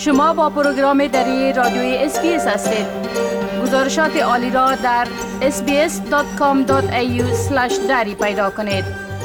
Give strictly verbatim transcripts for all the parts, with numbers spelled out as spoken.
شما با پروگرام دری رادیوی اس بی اس هستید. گزارشات عالی را در اس بی اس دات کام دات ای یو اسلش دری پیدا کنید.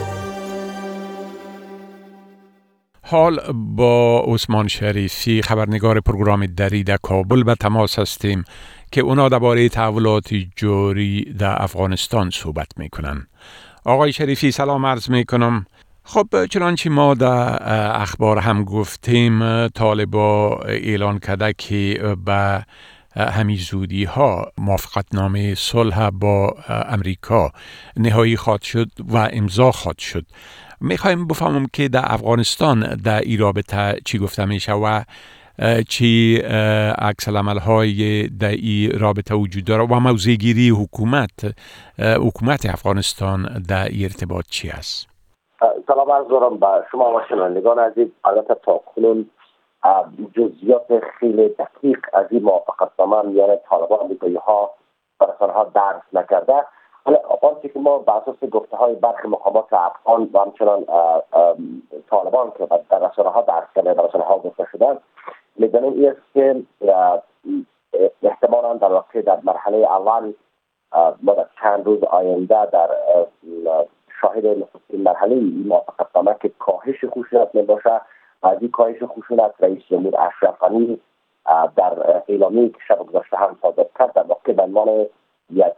حال با عثمان شریفی خبرنگار پروگرام دری در کابل به تماس هستیم که اونا درباره تحولات جاری در افغانستان صحبت میکنن. آقای شریفی سلام عرض میکنم. خب چنانچه ما در اخبار هم گفتیم طالبا اعلان کرده که به همین زودی ها موافقتنامه صلح با امریکا نهایی خواهد شد و امضا خواهد شد. میخوایم بفهمم که در افغانستان در این رابطه چی گفته میشه و چی عکس العمل های در این رابطه وجود داره و موضع‌گیری حکومت حکومت افغانستان در این ارتباط چی است؟ سلام عرض دارم به شما و شنوندگان عزیز. البته تا کنون جزئیات خیلی دقیق از این موافقتنامه میان طالبان و امریکایی‌ها به رسانه‌ها درس نکرده، ولی آنچه که ما بر اساس گفته‌های برخی مقامات افغان و همچنان طالبان که در رسانه‌ها درس کرده در رسانه‌ها گفته شدن می‌دانیم این است که احتمالاً در واقع در مرحله اول ما در چند روز آینده در شاهد نخستین مرحله این موافقتنامه که کاهش خشونت میباشه. از این کاهش خشونت رئیس جمهور اشرف غنی در اعلامیه‌ای که شب گذشته هم صادر کرد در واقع به عنوان یک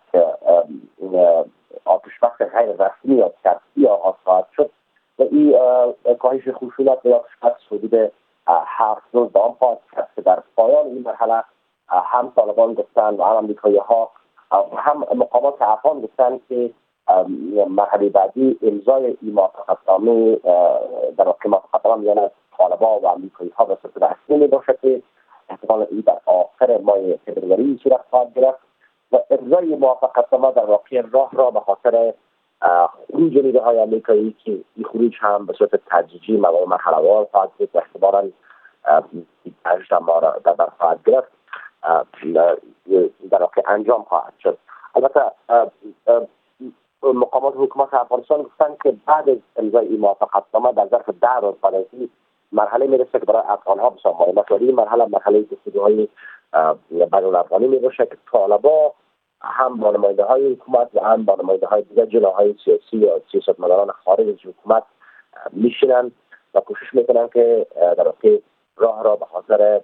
آتشبس غیر رسمی یا شرطی آغاز خواهد شد و این کاهش خشونت یا آتشبس حدود هفت روز دوام خواهد کرد که در پایان این مرحله هم طالبان گفتن و هم امریکایی‌ها و هم مقامات افغان گفتن که مرحله بعدی امضای این موافقتنامه در واقع موافقتنامه میان طالبان و امریکایی‌ها به صورت رسمی میباشد که احتمالاً این در آخر ماه فبروری صورت خواهد گرفت و امضای موافقتنامه در واقع راه را به خاطر خروج نیروهای امریکایی که این خروج هم به صورت تدریجی و مرحله‌وار خواهد بود و احتمالاً هجده ماه را در بر خواهد گرفت در واقع انجام خواهد شد. البته مقامات حکومت افغانستان گفتن که بعد از امضای این موافقتنامه در ظرف ده روز بعد از این مرحله میرسه که برای افغان‌ها بسیار مهمه. این مرحله مرحله گفتگوهای بین‌الافغانی میباشه که طالبان هم با نماینده‌های حکومت و هم با نماینده‌های دیگر جناح‌های سیاسی یا سیاستمداران خارج از حکومت میشینن و کوشش میکنن که در واقع راه را به خاطر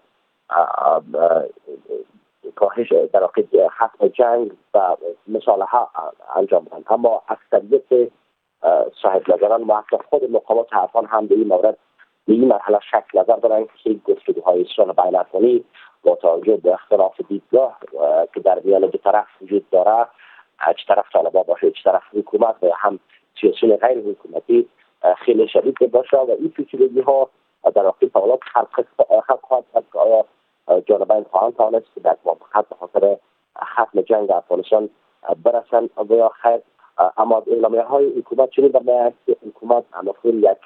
کاهش در واقع ختم جنگ و مصالحه انجام دهند. اما اکثریت صاحب نظران و حتی خود مقامات افغان هم به این مورد به این مرحله شک نظر دارند که گفتگوهای صلح بین‌الافغانی با توجه به اختلاف دیدگاه که در میان دو طرف وجود داره، چه طرف طالبان باشه چه طرف حکومت و هم سیاسیون غیر حکومتی خیلی شدید باشه و این پیچیدگی‌ها در واقع فعالیت خلق خواهد کرد که آیا جانبین خواهند توانست که در موافقت به خاطر ختم جنگ افغانستان برسن و یا خیر. اما اعلامیه‌های حکومت چنین درمی‌آید که حکومت مفهوم یک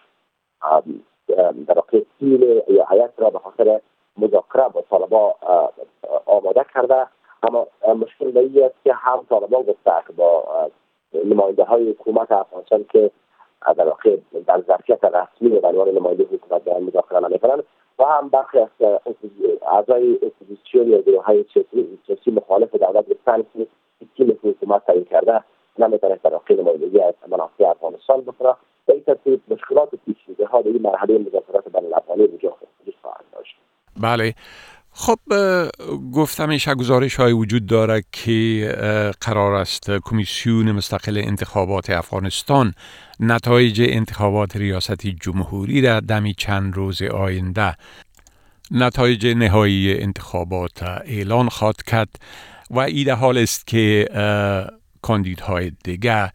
در واقع تیم یا هیئت را به خاطر مذاکره با طالبان آماده کرده. اما مشکل به این است که هم طالبان گفته که با نماینده‌های حکومت افغانستان که در واقع در ظرفیت رسمی به عنوان نماینده حکومت دارن مذاکره نمی‌کنند و هم برخی از اعضای اپوزیسیون یا گروه‌های سیاسی سیاسی مخالف دولت گفتن که تیم حکومت تعیین کرده نمی‌تواند در واقع نمایندگی از منافع افغانستان بکنه و این ترتیب مشکلات پیچیده‌ها در این مرحله مذاکرات بین‌الافغانی وجود خواهد داشت. بله. خب گفته میشه گزارش های وجود داره که قرار است کمیسیون مستقل انتخابات افغانستان نتایج انتخابات ریاستی جمهوری را دمی چند روز آینده نتایج نهایی انتخابات اعلان خواهد کرد و این حال است که کاندیدهای دیگر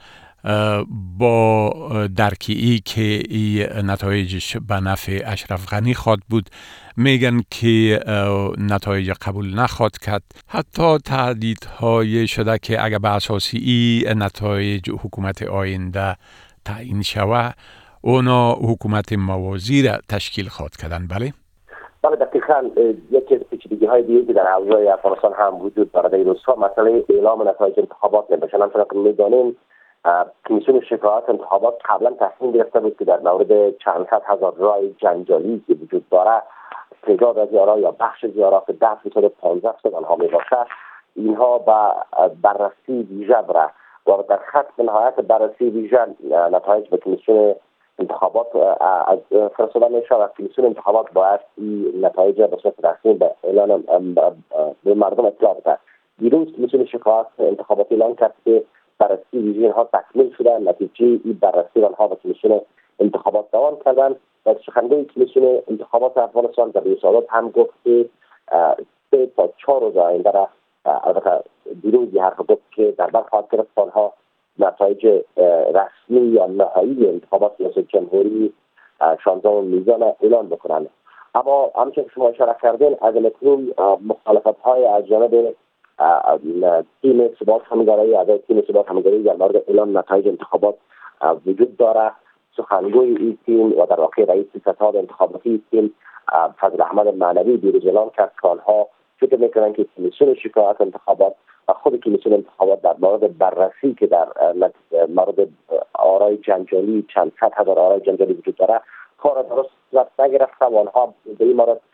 با درکی که این نتایجش به نفع اشرف غنی خواهد بود میگن که نتایج قبول نخواهد کرد. حتی تهدیدهای شده که اگر به اساسی این نتایج حکومت آینده تعیین شود اونا حکومت موازی را تشکیل خواهد کردن. بله بله دقیقاً. یکی از پیچیدگی‌های دیگه که در اوضاع افغانستان هم وجود داره در این روزها مسئله اعلام نتایج انتخابات میباشه. همچنان که میدانیم کمیسیون شکایات انتخابات قبلا تصمیم گرفته بود که در مورد چند صد هزار رای جنجالی که وجود داره تعداد از یارا یا بخش زیارا که ده فیصد پانزده فیصد آنها می باشد، اینها به بررسی ویژه بره و در ختم نهایت بررسی ویژه نتایج به کمیسیون انتخابات از فرستاده میشه و کمیسیون انتخابات باید این نتایج به صورت رسمی به اعلان به مردم اطلاع بده. دیروز کمیسیون شکایت انتخابات اعلان کرد که بررسی ویژه اینها تکمیل شده، نتیجه این بررسی آنها به کمیسیون انتخابات دوام کردن. و سخنگوی کمیسیون انتخابات افغانستان در رسالت هم گفت که سه تا چهار روز آینده را، البته دیروز حرف گفت که در بر خواهد گرفت آنها نتایج رسمی یا نهایی انتخابات ریاست جمهوری شانزدهم میزان اعلان بکنند. اما همچنین که شما اشاره کردین، از اکنون مخالفت های از جانب تیم ثبات همگرایی اعضای تیم ثبات همگرایی در مورد اعلان نتایج انتخابات وجود داره. سخنگوی این تیم و در واقع رئیس ستاد انتخاباتی تیم فضل احمد معنوی دیروز اعلام کرد که آنها فکر میکنن که کمیسیون شکایت انتخابات و خود کمیسیون انتخابات در مورد بررسی که در مورد آرای جنجالی چند صد هزار آرای جنجالی وجود داره کار درست صورت نگرفته و آنها به این مورد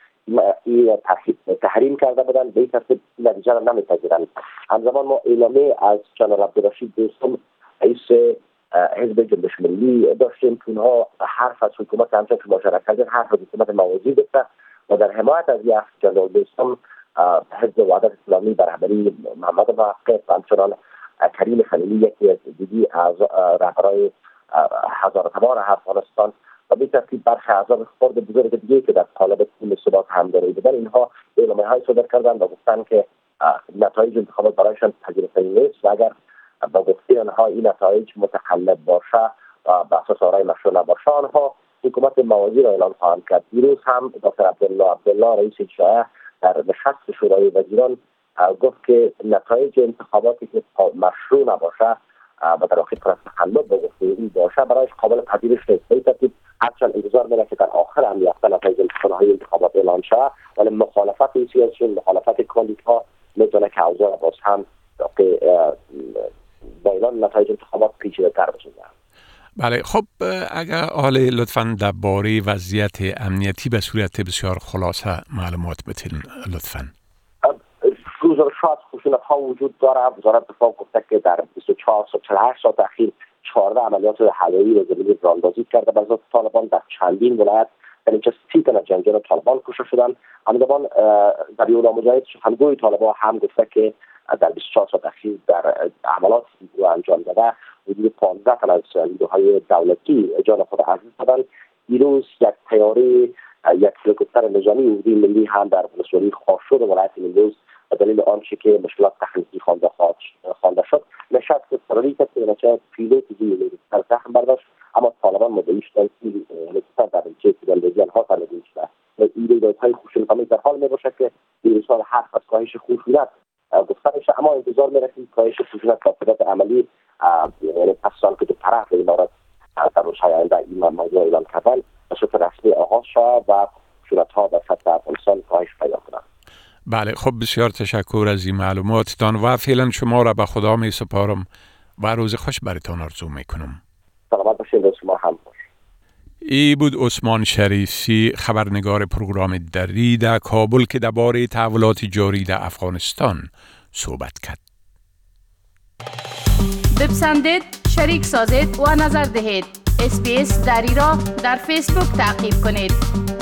تحریم کرده بودن، به این ترتیب نتیجه را نمیپذیرند. همزمان ما اعلامیه از جنرال عبدالرشید دوستم رئیس حزب جنبش ملی داشتیم که اونها حرف از حکومت همچنین که مشارکت کردن حرف از حکومت موازی گفته و در حمایت از یک جنرال دوستم حزب وحدت اسلامی به رهبری محمد موقف و همچنان کریم خلیلی یکی از دیگی از رهبرای هزار تبار افغانستان و به ترتیب برخی اعضای خرد بزرگ دیگه که در طالب تیم ثبات همداری بودن، اینها اعلامیه های صادر کردن و گفتن که نتایج انتخابات برایشان پذیرفتنی نیست و اگر با گفته آنها این نتایج متقلب باشه و به اساس آرای مشروع نباشه، آنها حکومت موازی را اعلان خواهند کرد. دیروز هم دکتر عبدالله عبدالله رئیس شورای در نشست شورای وزیران گفت که نتایج انتخاباتی که مشروع نباشه و در واقع پر از تقلب به گفته این باشه برایش قابل پذیرش نیست. به ترتیب هرچند انتظار میره که در آخر هم یافته نتایج انتخابات انتخابات اعلان شود، ولی مخالفت سیاسیون، مخالفت کاندیدها میتونه که اوضاع باز هم با اعلان نتایج انتخابات پیچیده‌تر بشه. بله، خب اگر آله لطفاً درباره وضعیت امنیتی به صورت بسیار خلاصه معلومات بدین لطفاً. گزارشات خشونت ها وجود داره. وزارت دفاع گفته که در بیست و چهار تا چهل و هشت ساعت اخیر چهارده عملیات هوایی و زمینی راندازی کرده به ذات طالبان در چندین ولایت، در اینجا سی تن از جنگجویان طالبان کشته شدند. همزمان ذبیح‌الله مجاهد سخنگوی طالبان هم گفته که در بیست و چهار ساعت اخیر در عملیات انجام داده حدود پانزده تن از نیروهای دولتی جان خود عزیز دادند. دیروز یک طیاره یک هلیکوپتر نظامی اردوی ملی هم در ولسوالی خاشور ولایت نیمروز به دلیل آنچه که مشکلات تکنیکی خوانده خوانده شد نشست اضطراری کرد که نتیجه پیلوت هلیکوپتر زخم برداشت، اما طالبان مدعی شدند که هلیکوپتر در نتیجه تیراندازی آنها تلفی شده. این رویدادهای خشونت‌آمیز در حال میباشد که دیروزها حرف از کاهش خشونت گفته میشه، اما انتظار میره که کاهش خشونت با صورت عملی یعنی پس از آنکه دو طرف به این مورد در روزهای آینده این موضوع اعلان کردن به صورت رسمی آغاز شود و خشونت‌ها در سطح افغانستان کاهش پیدا کنند. بله، خب بسیار تشکر از این معلوماتتان و فعلا شما را به خدا می سپارم و روز خوش براتون آرزو میکنم. سلامت باشید و شما هم خوش. ای بود عثمان شریفی، خبرنگار پروگرام دری در کابل که درباره تحولات جاری در افغانستان صحبت کرد. بپسندید، شریک سازید و نظر دهید. اس بی اس دری را در فیسبوک تعقیب کنید.